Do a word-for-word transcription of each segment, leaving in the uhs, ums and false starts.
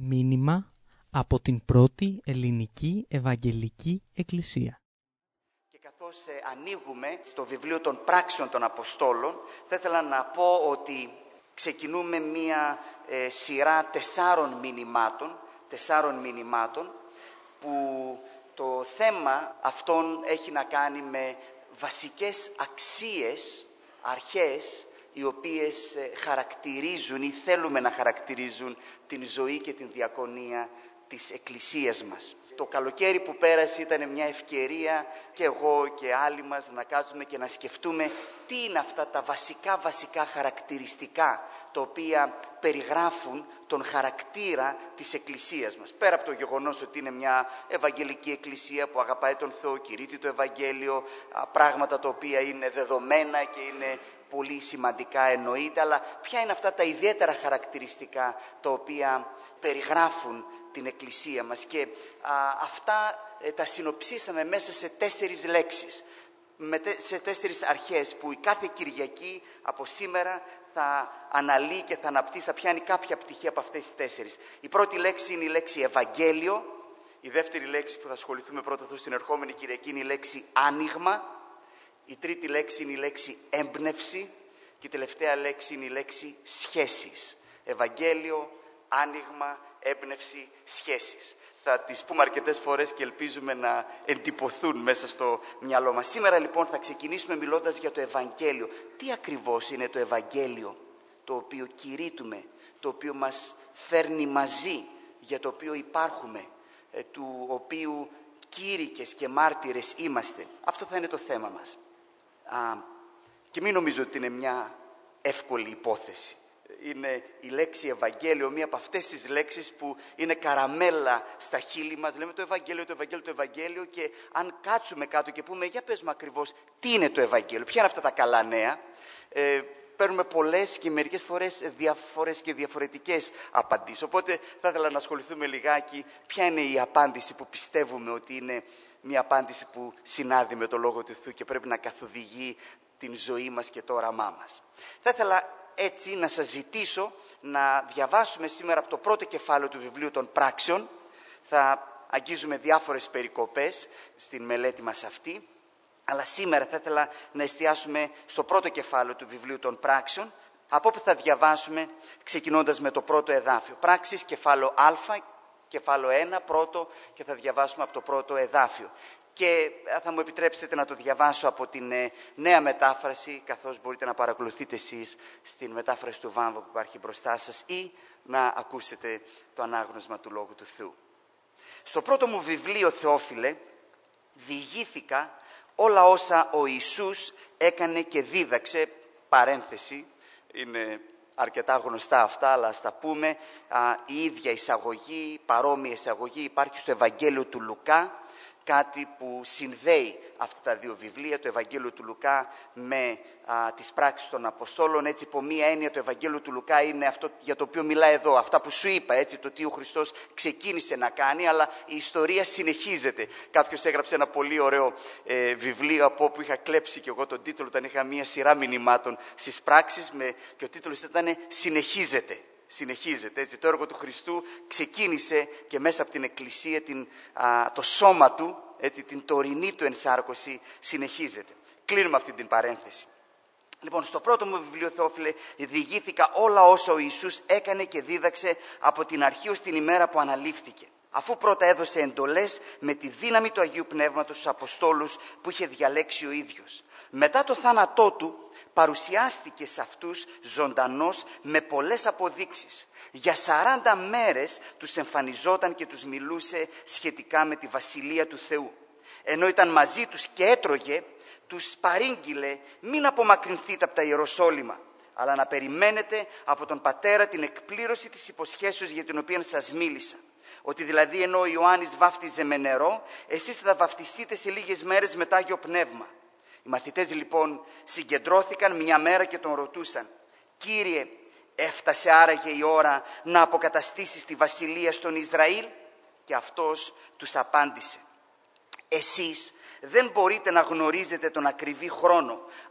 Μήνυμα από την πρώτη ελληνική Ευαγγελική Εκκλησία. Και καθώς ε, ανοίγουμε στο βιβλίο των πράξεων των Αποστόλων, θα ήθελα να πω ότι ξεκινούμε μία ε, σειρά τεσσάρων μηνυμάτων, τεσσάρων μηνυμάτων, που το θέμα αυτών έχει να κάνει με βασικές αξίες, αρχές, οι οποίες χαρακτηρίζουν ή θέλουμε να χαρακτηρίζουν την ζωή και την διακονία της Εκκλησίας μας. Το καλοκαίρι που πέρασε ήταν μια ευκαιρία και εγώ και άλλοι μας να κάτσουμε και να σκεφτούμε τι είναι αυτά τα βασικά βασικά χαρακτηριστικά τα οποία περιγράφουν τον χαρακτήρα της Εκκλησίας μας. Πέρα από το γεγονός ότι είναι μια Ευαγγελική Εκκλησία που αγαπάει τον Θεό, κηρύττει το Ευαγγέλιο, πράγματα τα οποία είναι δεδομένα και είναι πολύ σημαντικά εννοείται, αλλά ποια είναι αυτά τα ιδιαίτερα χαρακτηριστικά τα οποία περιγράφουν την Εκκλησία μας. Και α, αυτά ε, τα συνοψίσαμε μέσα σε τέσσερις λέξεις, με τε, σε τέσσερις αρχές που η κάθε Κυριακή από σήμερα θα αναλύει και θα αναπτύσσει, θα πιάνει κάποια πτυχή από αυτές τις τέσσερις. Η πρώτη λέξη είναι η λέξη Ευαγγέλιο, η δεύτερη λέξη που θα ασχοληθούμε πρώτα εδώ στην ερχόμενη Κυριακή είναι η λέξη άνοιγμα, η τρίτη λέξη είναι η λέξη έμπνευση και η τελευταία λέξη είναι η λέξη σχέσεις. Ευαγγέλιο, άνοιγμα, έμπνευση, σχέσεις. Θα τις πούμε αρκετές φορές και ελπίζουμε να εντυπωθούν μέσα στο μυαλό μας. Σήμερα λοιπόν θα ξεκινήσουμε μιλώντας για το Ευαγγέλιο. Τι ακριβώς είναι το Ευαγγέλιο, το οποίο κηρύττουμε, το οποίο μας φέρνει μαζί, για το οποίο υπάρχουμε, του οποίου κήρυκες και μάρτυρες είμαστε. Αυτό θα είναι το θέμα μας. Α, και μην νομίζω ότι είναι μια εύκολη υπόθεση. Είναι η λέξη Ευαγγέλιο, μία από αυτές τις λέξεις που είναι καραμέλα στα χείλη μας. Λέμε το Ευαγγέλιο, το Ευαγγέλιο, το Ευαγγέλιο και αν κάτσουμε κάτω και πούμε για πες μου ακριβώς τι είναι το Ευαγγέλιο, ποια είναι αυτά τα καλά νέα, ε, παίρνουμε πολλές και μερικές φορές διαφορές και διαφορετικές απαντήσεις. Οπότε θα ήθελα να ασχοληθούμε λιγάκι ποια είναι η απάντηση που πιστεύουμε ότι είναι μια απάντηση που συνάδει με το Λόγο του Θεού και πρέπει να καθοδηγεί την ζωή μας και το όραμά μας. Θα ήθελα έτσι να σας ζητήσω να διαβάσουμε σήμερα από το πρώτο κεφάλαιο του βιβλίου των πράξεων. Θα αγγίζουμε διάφορες περικοπές στην μελέτη μας αυτή, αλλά σήμερα θα ήθελα να εστιάσουμε στο πρώτο κεφάλαιο του βιβλίου των πράξεων, από όπου θα διαβάσουμε ξεκινώντας με το πρώτο εδάφιο. Πράξεις, κεφάλαιο Α, κεφάλαιο ένα, πρώτο, και θα διαβάσουμε από το πρώτο εδάφιο. Και θα μου επιτρέψετε να το διαβάσω από την ε, νέα μετάφραση, καθώς μπορείτε να παρακολουθείτε εσείς στην μετάφραση του Βάμβα που υπάρχει μπροστά σας ή να ακούσετε το ανάγνωσμα του Λόγου του Θεού. Στο πρώτο μου βιβλίο, Θεόφιλε, διηγήθηκα όλα όσα ο Ιησούς έκανε και δίδαξε, παρένθεση, είναι αρκετά γνωστά αυτά, αλλά ας τα πούμε, α, η ίδια εισαγωγή, παρόμοια εισαγωγή υπάρχει στο Ευαγγέλιο του Λουκά, κάτι που συνδέει αυτά τα δύο βιβλία, το Ευαγγέλιο του Λουκά με α, τις πράξεις των Αποστόλων. Έτσι, υπό μία έννοια, το Ευαγγέλιο του Λουκά είναι αυτό για το οποίο μιλάει εδώ, αυτά που σου είπα, έτσι, το τι ο Χριστός ξεκίνησε να κάνει, αλλά η ιστορία συνεχίζεται. Κάποιος έγραψε ένα πολύ ωραίο ε, βιβλίο από όπου είχα κλέψει και εγώ τον τίτλο, όταν είχα μία σειρά μηνυμάτων στις πράξεις, με, και ο τίτλος ήταν «Συνεχίζεται». Συνεχίζεται, έτσι, το έργο του Χριστού ξεκίνησε και μέσα από την Εκκλησία, την, α, το σώμα του, έτσι, την τωρινή του ενσάρκωση συνεχίζεται. Κλείνουμε αυτή την παρένθεση. Λοιπόν, στο πρώτο μου βιβλίο, Θεόφιλε, διηγήθηκα όλα όσα ο Ιησούς έκανε και δίδαξε από την αρχή ως την ημέρα που αναλήφθηκε. Αφού πρώτα έδωσε εντολές με τη δύναμη του Αγίου Πνεύματος στους Αποστόλους που είχε διαλέξει ο ίδιος. Μετά το θάνατό του, παρουσιάστηκε σε αυτούς ζωντανός με πολλές αποδείξεις. Για σαράντα μέρες τους εμφανιζόταν και τους μιλούσε σχετικά με τη Βασιλεία του Θεού. Ενώ ήταν μαζί τους και έτρωγε, τους παρήγγειλε μην απομακρυνθείτε από τα Ιεροσόλυμα, αλλά να περιμένετε από τον Πατέρα την εκπλήρωση της υποσχέσεως για την οποία σας μίλησα. Ότι δηλαδή ενώ ο Ιωάννης βάφτιζε με νερό, εσείς θα βαφτιστείτε σε λίγες μέρες με Άγιο Πνεύμα. Οι μαθητές λοιπόν συγκεντρώθηκαν μια μέρα και τον ρωτούσαν «Κύριε, έφτασε άραγε η ώρα να αποκαταστήσεις τη βασιλεία στον Ισραήλ?» Και αυτός τους απάντησε «Εσείς δεν μπορείτε να γνωρίζετε τον ακριβή χρόνο,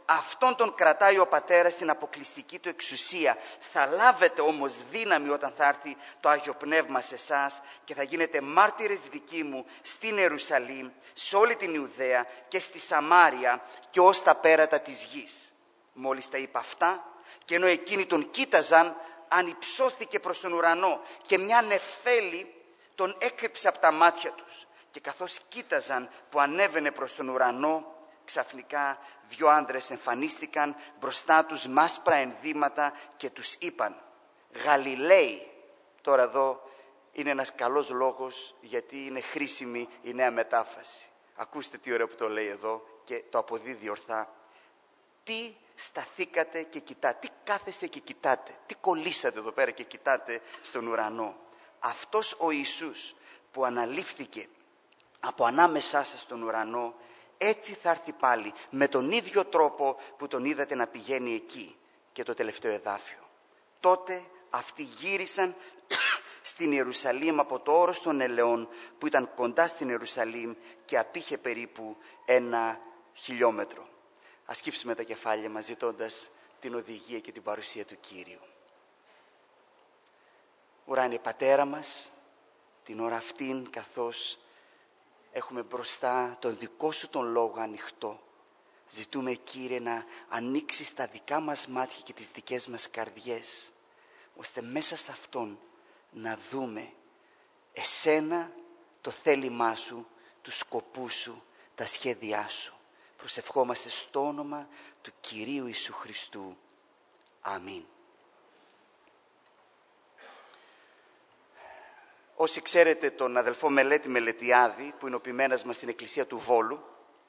αυτόν τον κρατάει ο Πατέρας στην αποκλειστική του εξουσία. Θα λάβετε όμως δύναμη όταν θα έρθει το Άγιο Πνεύμα σε εσάς και θα γίνετε μάρτυρες δικοί μου στην Ιερουσαλήμ, σε όλη την Ιουδαία και στη Σαμάρια και ως τα πέρατα της γης. Μόλις τα είπα αυτά, και ενώ εκείνοι τον κοίταζαν, ανυψώθηκε προς τον ουρανό και μια νεφέλη τον έκρυψε από τα μάτια τους. Και καθώς κοίταζαν που ανέβαινε προς τον ουρανό, ξαφνικά δυο άνδρες εμφανίστηκαν μπροστά τους με άσπρα ενδύματα και τους είπαν «Γαλιλαίοι». Τώρα εδώ είναι ένας καλός λόγος, γιατί είναι χρήσιμη η νέα μετάφραση. Ακούστε τι ωραίο που το λέει εδώ και το αποδίδει ορθά. Τι σταθήκατε και κοιτάτε, τι κάθεστε και κοιτάτε, τι κολλήσατε εδώ πέρα και κοιτάτε στον ουρανό. Αυτός ο Ιησούς που αναλήφθηκε από ανάμεσά σας στον ουρανό, έτσι θα έρθει πάλι, με τον ίδιο τρόπο που τον είδατε να πηγαίνει εκεί. Και το τελευταίο εδάφιο. Τότε αυτοί γύρισαν στην Ιερουσαλήμ από το όρος των Ελαιών που ήταν κοντά στην Ιερουσαλήμ και απήχε περίπου ένα χιλιόμετρο. Ας σκύψουμε τα κεφάλια μας ζητώντας την οδηγία και την παρουσία του Κύριου. Ουράνιε Πατέρα μας, την ώρα αυτήν καθώς έχουμε μπροστά τον δικό σου τον λόγο ανοιχτό, ζητούμε, Κύριε, να ανοίξεις τα δικά μας μάτια και τις δικές μας καρδιές, ώστε μέσα σε αυτόν να δούμε εσένα, το θέλημά σου, τους σκοπούς σου, τα σχέδιά σου. Προσευχόμαστε στο όνομα του Κυρίου Ιησού Χριστού. Αμήν. Όσοι ξέρετε τον αδελφό Μελέτη Μελετιάδη, που είναι ο ποιμένας μας στην Εκκλησία του Βόλου,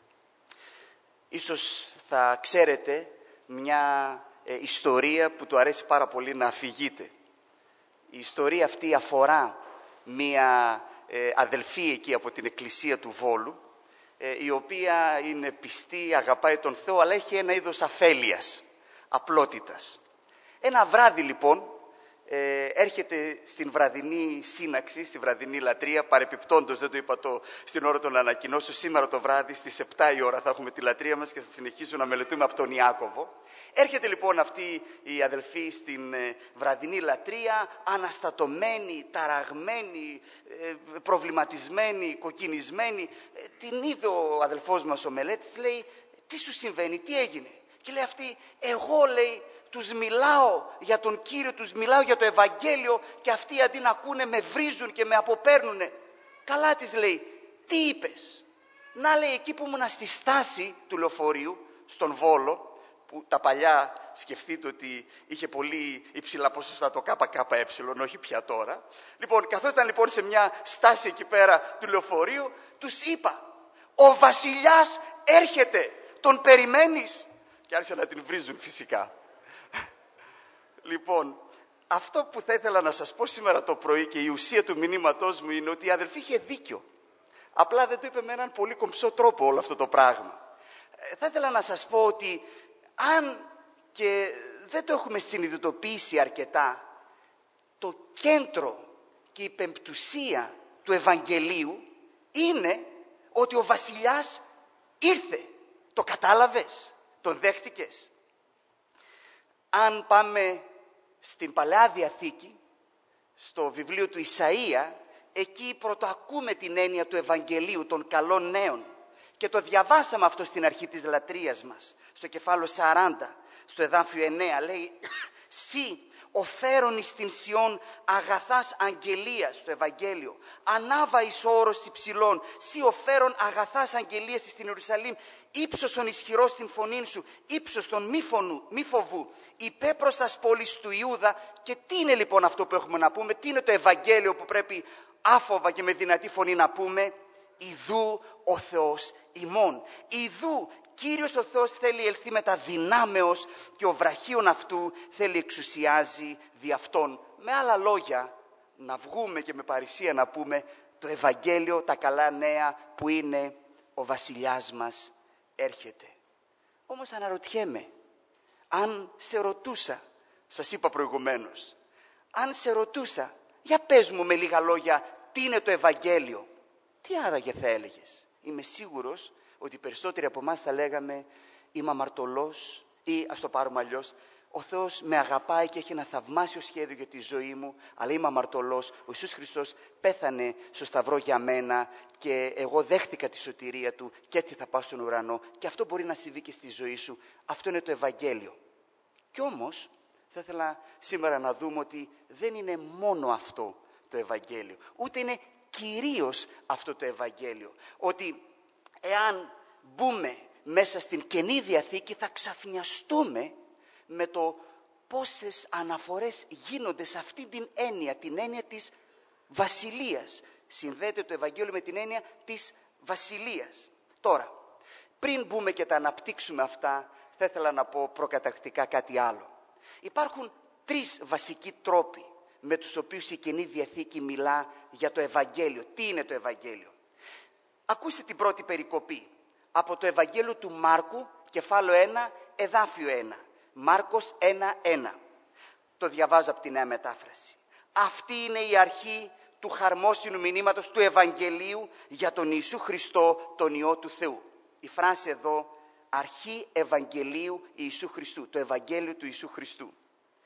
ίσως θα ξέρετε μια ε, ιστορία που του αρέσει πάρα πολύ να αφηγείται. Η ιστορία αυτή αφορά μια ε, αδελφή εκεί από την Εκκλησία του Βόλου, ε, η οποία είναι πιστή, αγαπάει τον Θεό, αλλά έχει ένα είδος αφέλειας, απλότητας. Ένα βράδυ λοιπόν, Ε, έρχεται στην βραδινή σύναξη, στη βραδινή λατρεία, παρεπιπτόντως, δεν το είπα το στην ώρα των ανακοινώσεων, σήμερα το βράδυ στις επτά η ώρα θα έχουμε τη λατρεία μας και θα συνεχίσουμε να μελετούμε από τον Ιάκωβο. Έρχεται λοιπόν αυτή η αδελφή στην ε, βραδινή λατρεία, αναστατωμένη, ταραγμένη, ε, προβληματισμένη, κοκκινισμένη. Ε, την είδε ο αδελφός μας ο Μελέτης, λέει, τι σου συμβαίνει, τι έγινε? Και λέει αυτή, εγώ, λέει, τους μιλάω για τον Κύριο, τους μιλάω για το Ευαγγέλιο και αυτοί αντί να ακούνε με βρίζουν και με αποπέρνουνε. Καλά της λέει, τι είπες? Να, λέει, εκεί που ήμουνα στη στάση του λεωφορείου, στον Βόλο, που τα παλιά σκεφτείτε ότι είχε πολύ υψηλά ποσοστά το ΚΚΕ, όχι πια τώρα. Λοιπόν, καθώς ήταν λοιπόν σε μια στάση εκεί πέρα του λεωφορείου, τους είπα, ο βασιλιάς έρχεται, τον περιμένεις? Και άρχισαν να την βρίζουν φυσικά. Λοιπόν, αυτό που θα ήθελα να σας πω σήμερα το πρωί και η ουσία του μηνύματός μου είναι ότι η αδελφή είχε δίκιο. Απλά δεν το είπε με έναν πολύ κομψό τρόπο όλο αυτό το πράγμα. Ε, θα ήθελα να σας πω ότι αν και δεν το έχουμε συνειδητοποιήσει αρκετά, το κέντρο και η πεμπτουσία του Ευαγγελίου είναι ότι ο βασιλιάς ήρθε. Το κατάλαβες? Τον δέχτηκες? Αν πάμε στην Παλαιά Διαθήκη, στο βιβλίο του Ισαΐα, εκεί πρωτοακούμε την έννοια του Ευαγγελίου, των καλών νέων. Και το διαβάσαμε αυτό στην αρχή της λατρείας μας, στο κεφάλαιο σαράντα, στο εδάφιο εννέα, λέει «Συ οφέρον εις την Σιών αγαθάς αγγελίας», στο Ευαγγέλιο, «ανάβα εις όρος υψηλών, συ οφέρον αγαθάς αγγελίας στην Ιερουσαλήμ, ύψωσον ισχυρός την φωνήν σου, ύψωσον μη, φωνού, μη φοβού, υπέπρος τας πόλεις του Ιούδα». Και τι είναι λοιπόν αυτό που έχουμε να πούμε? Τι είναι το Ευαγγέλιο που πρέπει άφοβα και με δυνατή φωνή να πούμε? «Ιδού ο Θεός ημών». Ιδού Κύριος ο Θεός θέλει ελθεί με τα δυνάμεως και ο βραχίων αυτού θέλει εξουσιάζει δι' αυτόν. Με άλλα λόγια, να βγούμε και με παρησία να πούμε το Ευαγγέλιο, τα καλά νέα που είναι ο βασιλιάς μας έρχεται. Όμως αναρωτιέμαι, αν σε ρωτούσα, σας είπα προηγουμένως, αν σε ρωτούσα, για πες μου με λίγα λόγια τι είναι το Ευαγγέλιο, τι άραγε θα έλεγες? Είμαι σίγουρος ότι οι περισσότεροι από εμάς θα λέγαμε είμαι αμαρτωλός ή, ας το πάρουμε αλλιώς, ο Θεός με αγαπάει και έχει ένα θαυμάσιο σχέδιο για τη ζωή μου, αλλά είμαι αμαρτωλός. Ο Ιησούς Χριστός πέθανε στο Σταυρό για μένα και εγώ δέχτηκα τη σωτηρία Του και έτσι θα πάω στον ουρανό. Και αυτό μπορεί να συμβεί και στη ζωή σου. Αυτό είναι το Ευαγγέλιο. Κι όμως θα ήθελα σήμερα να δούμε ότι δεν είναι μόνο αυτό το Ευαγγέλιο, ούτε είναι κυρίως αυτό το Ευαγγέλιο. Ότι εάν μπούμε μέσα στην Καινή Διαθήκη θα ξαφνιαστούμε με το πόσες αναφορές γίνονται σε αυτή την έννοια, την έννοια της βασιλείας. Συνδέεται το Ευαγγέλιο με την έννοια της βασιλείας. Τώρα, πριν μπούμε και τα αναπτύξουμε αυτά, θα ήθελα να πω προκαταρκτικά κάτι άλλο. Υπάρχουν τρεις βασικοί τρόποι με τους οποίους η Καινή Διαθήκη μιλά για το Ευαγγέλιο. Τι είναι το Ευαγγέλιο? Ακούστε την πρώτη περικοπή από το Ευαγγέλιο του Μάρκου, κεφάλαιο ένα, εδάφιο ένα. Μάρκος ένα ένα. Το διαβάζω από τη Νέα Μετάφραση. Αυτή είναι η αρχή του χαρμόσυνου μηνύματος του Ευαγγελίου για τον Ιησού Χριστό, τον Υιό του Θεού. Η φράση εδώ, αρχή Ευαγγελίου Ιησού Χριστού, το Ευαγγέλιο του Ιησού Χριστού.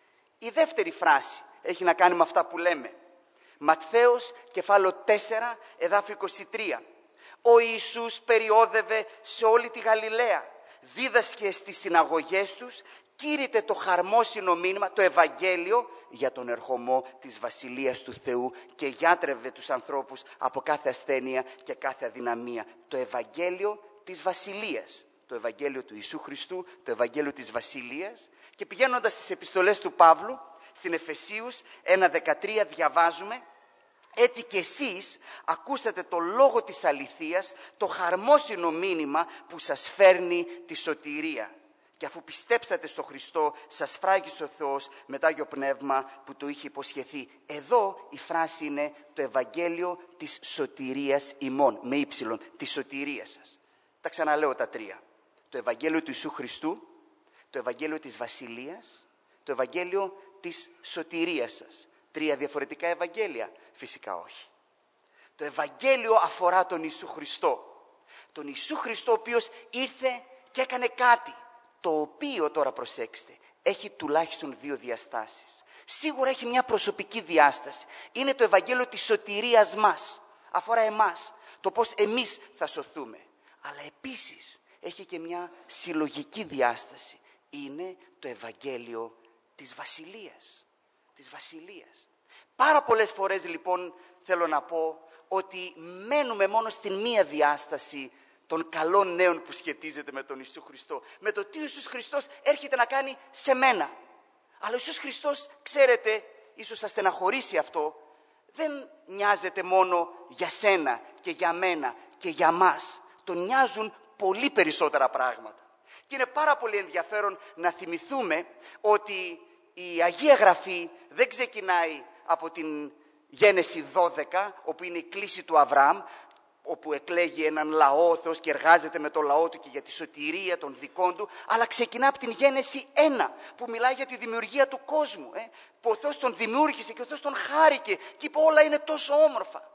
Η δεύτερη φράση έχει να κάνει με αυτά που λέμε. Ματθαίος, κεφάλαιο τέσσερα, εδάφιο είκοσι τρία. Ο Ιησούς περιόδευε σε όλη τη Γαλιλαία, δίδασκε στις συναγωγές τους, κήρυτε το χαρμόσυνο μήνυμα, το Ευαγγέλιο για τον ερχομό της Βασιλείας του Θεού και γιάτρευε τους ανθρώπους από κάθε ασθένεια και κάθε αδυναμία. Το Ευαγγέλιο της Βασιλείας, το Ευαγγέλιο του Ιησού Χριστού, το Ευαγγέλιο της Βασιλείας. Και πηγαίνοντας στις επιστολές του Παύλου, στην Εφεσίους ένα δεκατρία διαβάζουμε: έτσι και εσείς ακούσατε το λόγο της αληθείας, το χαρμόσυνο μήνυμα που σας φέρνει τη σωτηρία. Και αφού πιστέψατε στο Χριστό, σας φράγισε ο Θεός με το Άγιο Πνεύμα που το είχε υποσχεθεί. Εδώ η φράση είναι το Ευαγγέλιο της σωτηρίας ημών, με ύψιλον, της σωτηρίας σας. Τα ξαναλέω τα τρία. Το Ευαγγέλιο του Ιησού Χριστού, το Ευαγγέλιο της Βασιλείας, το Ευαγγέλιο της σωτηρίας σας. Τρία διαφορετικά Ευαγγέλια? Φυσικά όχι. Το Ευαγγέλιο αφορά τον Ιησού Χριστό. Τον Ιησού Χριστό ο οποίος ήρθε και έκανε κάτι, το οποίο, τώρα προσέξτε, έχει τουλάχιστον δύο διαστάσεις. Σίγουρα έχει μια προσωπική διάσταση. Είναι το Ευαγγέλιο της σωτηρίας μας. Αφορά εμάς, το πώς εμείς θα σωθούμε. Αλλά επίσης έχει και μια συλλογική διάσταση. Είναι το Ευαγγέλιο της Βασιλείας. Της Βασιλείας. Πάρα πολλές φορές λοιπόν θέλω να πω ότι μένουμε μόνο στην μία διάσταση των καλών νέων που σχετίζεται με τον Ιησού Χριστό. Με το τι ο Ιησούς Χριστός έρχεται να κάνει σε μένα. Αλλά ο Ιησούς Χριστός, ξέρετε, ίσως σας στεναχωρήσει αυτό, δεν νοιάζεται μόνο για σένα και για μένα και για μας. Τον νοιάζουν πολύ περισσότερα πράγματα. Και είναι πάρα πολύ ενδιαφέρον να θυμηθούμε ότι η Αγία Γραφή δεν ξεκινάει από την Γένεση δώδεκα, όπου είναι η κλήση του Αβραάμ, όπου εκλέγει έναν λαό ο Θεός και εργάζεται με το λαό του και για τη σωτηρία των δικών του, αλλά ξεκινά από την Γένεση ένα, που μιλάει για τη δημιουργία του κόσμου, ε, που ο Θεός τον δημιούργησε και ο Θεός τον χάρηκε και είπε όλα είναι τόσο όμορφα.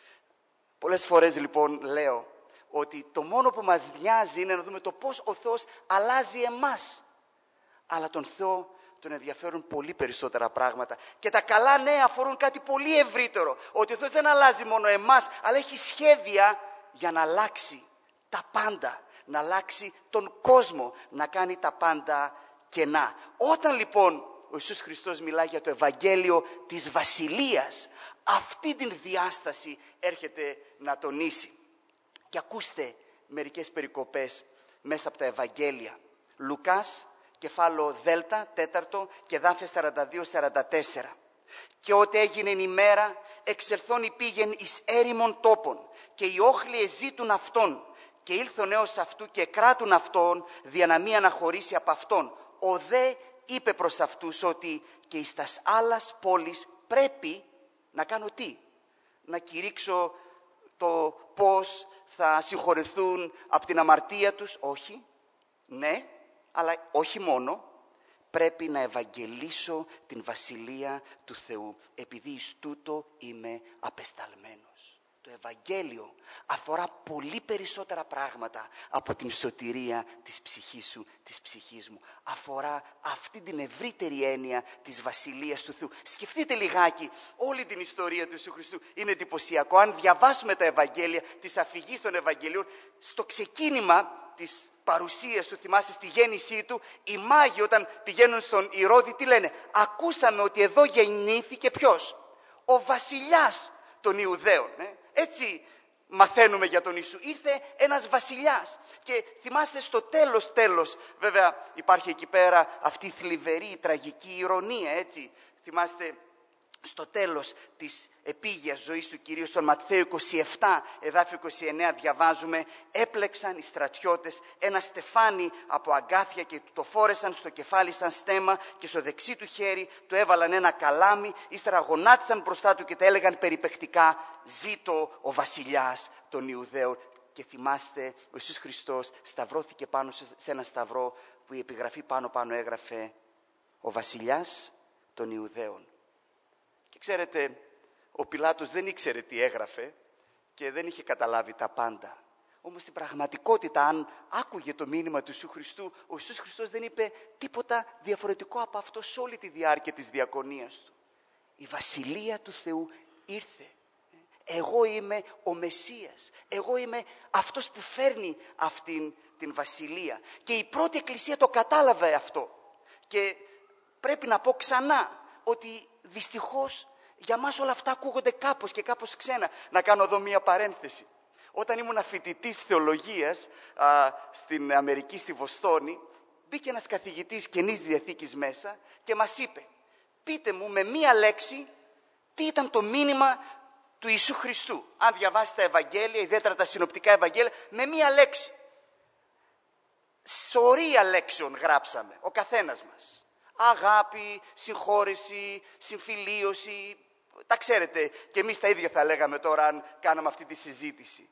Πολλές φορές λοιπόν λέω ότι το μόνο που μας νοιάζει είναι να δούμε το πώς ο Θεός αλλάζει εμάς. Αλλά τον Θεό τον ενδιαφέρουν πολύ περισσότερα πράγματα. Και τα καλά νέα αφορούν κάτι πολύ ευρύτερο. Ότι ο Θεός δεν αλλάζει μόνο εμάς, αλλά έχει σχέδια για να αλλάξει τα πάντα. Να αλλάξει τον κόσμο, να κάνει τα πάντα κενά. Όταν λοιπόν ο Ιησούς Χριστός μιλάει για το Ευαγγέλιο της Βασιλείας, αυτή την διάσταση έρχεται να τονίσει. Και ακούστε μερικές περικοπές μέσα από τα Ευαγγέλια. Λουκάς, κεφάλαιο Δέλτα, τέταρτο και δάφια σαράντα δύο σαράντα τέσσερα. Και ότι έγινε η ημέρα, εξελθόν πήγεν εις έρημον τόπον, και οι όχλοι εζήτουν αυτόν, και ήλθον έως αυτού και κράτουν αυτόν, δια να μη αναχωρήσει από αυτόν. Ο δε είπε προς αυτούς ότι και εις τας άλλας πόλεις πρέπει να κάνω τι? Να κηρύξω το πώς θα συγχωρεθούν από την αμαρτία τους? Όχι. Ναι, αλλά όχι μόνο. Πρέπει να ευαγγελίσω την Βασιλεία του Θεού, επειδή εις τούτο είμαι απεσταλμένος. Το Ευαγγέλιο αφορά πολύ περισσότερα πράγματα από την σωτηρία της ψυχής σου, της ψυχής μου. Αφορά αυτή την ευρύτερη έννοια της Βασιλείας του Θεού. Σκεφτείτε λιγάκι όλη την ιστορία του Ιησού Χριστού. Είναι εντυπωσιακό. Αν διαβάσουμε τα Ευαγγέλια, τις αφηγήσεις των Ευαγγελίων, στο ξεκίνημα της παρουσίας του, θυμάστε, στη γέννησή του, οι μάγοι όταν πηγαίνουν στον Ηρώδη τι λένε? Ακούσαμε ότι εδώ γεννήθηκε ποιος? Ο βασιλιάς των Ιουδαίων. Ε? Έτσι μαθαίνουμε για τον Ιησού. Ήρθε ένας βασιλιάς. Και θυμάστε στο τέλος τέλος, βέβαια υπάρχει εκεί πέρα αυτή η θλιβερή, η τραγική ηρωνία, έτσι. Θυμάστε στο τέλος της επίγειας ζωής του Κυρίου, στον Ματθαίο είκοσι επτά, εδάφιο είκοσι εννέα, διαβάζουμε: έπλεξαν οι στρατιώτες ένα στεφάνι από αγκάθια και το φόρεσαν στο κεφάλι σαν στέμμα και στο δεξί του χέρι του έβαλαν ένα καλάμι, ύστερα γονάτισαν μπροστά του και τα έλεγαν περιπεκτικά: ζήτω ο βασιλιάς των Ιουδαίων. Και θυμάστε, ο Ιησούς Χριστός σταυρώθηκε πάνω σε ένα σταυρό που η επιγραφή πάνω πάνω έγραφε: ο βασιλιάς των Ιουδαίων. Και ξέρετε, ο Πιλάτος δεν ήξερε τι έγραφε και δεν είχε καταλάβει τα πάντα. Όμως στην πραγματικότητα, αν άκουγε το μήνυμα του Ιησού Χριστού, ο Ιησούς Χριστός δεν είπε τίποτα διαφορετικό από αυτό σε όλη τη διάρκεια της διακονίας του. Η Βασιλεία του Θεού ήρθε. Εγώ είμαι ο Μεσσίας. Εγώ είμαι αυτός που φέρνει αυτήν την Βασιλεία. Και η πρώτη Εκκλησία το κατάλαβε αυτό. Και πρέπει να πω ξανά ότι δυστυχώς για μας όλα αυτά ακούγονται κάπως και κάπως ξένα. Να κάνω εδώ μία παρένθεση. Όταν ήμουν φοιτητής θεολογίας α, στην Αμερική, στη Βοστόνη, μπήκε ένας καθηγητής Καινής Διαθήκης μέσα και μας είπε: πείτε μου με μία λέξη τι ήταν το μήνυμα του Ιησού Χριστού. Αν διαβάσετε τα Ευαγγέλια, ιδιαίτερα τα συνοπτικά Ευαγγέλια, με μία λέξη. Σωρία λέξεων γράψαμε, ο καθένας μας. Αγάπη, συγχώρεση, συμφιλίωση, τα ξέρετε, και εμείς τα ίδια θα λέγαμε τώρα αν κάναμε αυτή τη συζήτηση.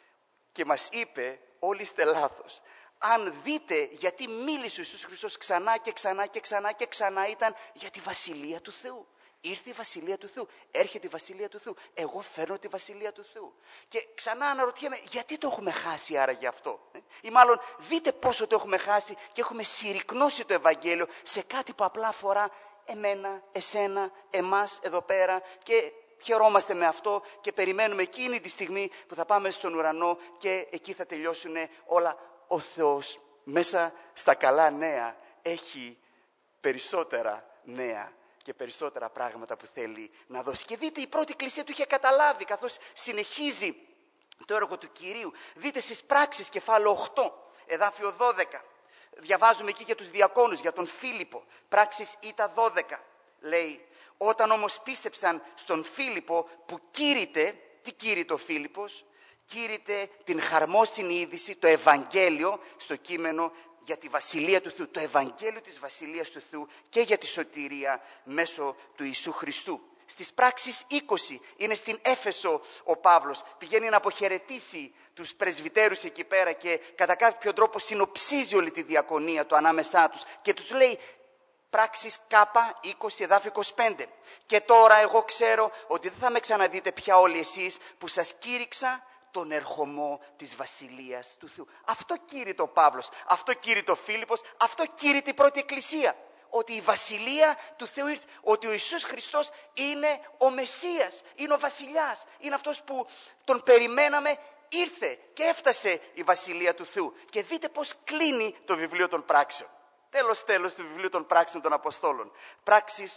Και μας είπε: όλοι είστε λάθος. Αν δείτε γιατί μίλησε ο Ιησούς Χριστός ξανά και ξανά και ξανά και ξανά, ήταν για τη Βασιλεία του Θεού. Ήρθε η Βασιλεία του Θεού, έρχεται η Βασιλεία του Θεού. Εγώ φέρνω τη Βασιλεία του Θεού. Και ξανά αναρωτιέμαι, γιατί το έχουμε χάσει άραγε αυτό? Ε? Ή μάλλον δείτε πόσο το έχουμε χάσει και έχουμε συρρικνώσει το Ευαγγέλιο σε κάτι που απλά αφορά εμένα, εσένα, εμάς εδώ πέρα, και χαιρόμαστε με αυτό και περιμένουμε εκείνη τη στιγμή που θα πάμε στον ουρανό και εκεί θα τελειώσουν όλα. Ο Θεός μέσα στα καλά νέα έχει περισσότερα νέα και περισσότερα πράγματα που θέλει να δώσει. Και δείτε, η πρώτη Εκκλησία του είχε καταλάβει καθώς συνεχίζει το έργο του Κυρίου. Δείτε στις Πράξεις κεφάλαιο οκτώ, εδάφιο δώδεκα. Διαβάζουμε εκεί για τους διακόνους, για τον Φίλιππο. Πράξεις Ήτα δώδεκα. Λέει: όταν όμως πίστεψαν στον Φίλιππο που κήρυτε, τι κήρυτε ο Φίλιππος? Κήρυτε την χαρμόσυνη είδηση, το Ευαγγέλιο στο κείμενο για τη Βασιλεία του Θεού, το Ευαγγέλιο της Βασιλείας του Θεού και για τη σωτηρία μέσω του Ιησού Χριστού. Στις Πράξεις είκοσι, είναι στην Έφεσο ο Παύλος, πηγαίνει να αποχαιρετήσει τους πρεσβυτέρους εκεί πέρα και κατά κάποιο τρόπο συνοψίζει όλη τη διακονία του ανάμεσά τους και τους λέει, Πράξεις Κάπα είκοσι, εδάφιο είκοσι πέντε. Και τώρα εγώ ξέρω ότι δεν θα με ξαναδείτε πια όλοι εσείς που σας κήρυξα τον ερχομό της Βασιλείας του Θεού. Αυτό κήρυτε ο Παύλος, αυτό κήρυτε ο Φίλιππος, αυτό κήρυτε η πρώτη Εκκλησία. Ότι η Βασιλεία του Θεού ήρθε, ότι ο Ιησούς Χριστός είναι ο Μεσσίας, είναι ο Βασιλιάς, είναι αυτός που τον περιμέναμε, ήρθε και έφτασε η Βασιλεία του Θεού. Και δείτε πώς κλείνει το βιβλίο των Πράξεων. Τέλος τέλος του βιβλίου των Πράξεων των Αποστόλων. Πράξεις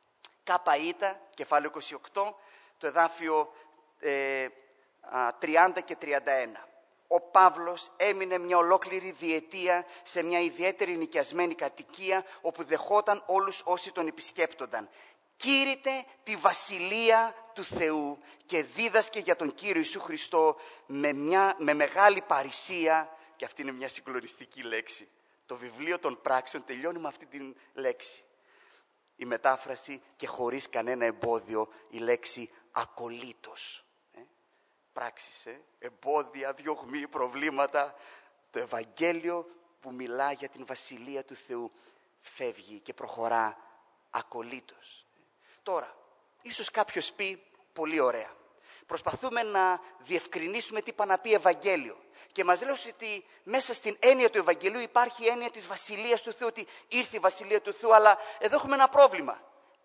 Κάπα Ήτα, κεφάλαιο είκοσι οκτώ, το εδάφιο ε, τριάντα και τριάντα ένα. Ο Παύλος έμεινε μια ολόκληρη διετία σε μια ιδιαίτερη νοικιασμένη κατοικία όπου δεχόταν όλους όσοι τον επισκέπτονταν. Κήρυτε τη Βασιλεία του Θεού και δίδασκε για τον Κύριο Ιησού Χριστό με, μια, με μεγάλη παρησία, και αυτή είναι μια συγκλονιστική λέξη. Το βιβλίο των Πράξεων τελειώνει με αυτή την λέξη. Η μετάφραση και χωρίς κανένα εμπόδιο η λέξη ακολίτως. Ε? Πράξεις, ε? εμπόδια, διωγμοί, προβλήματα. Το Ευαγγέλιο που μιλά για την Βασιλεία του Θεού φεύγει και προχωρά ακολίτως. Τώρα, ίσως κάποιος πει, πολύ ωραία. Προσπαθούμε να διευκρινίσουμε τι πάνε να πει Ευαγγέλιο. Και μας λέει ότι μέσα στην έννοια του Ευαγγελίου υπάρχει η έννοια της Βασιλείας του Θεού, ότι ήρθε η Βασιλεία του Θεού, αλλά εδώ έχουμε ένα πρόβλημα.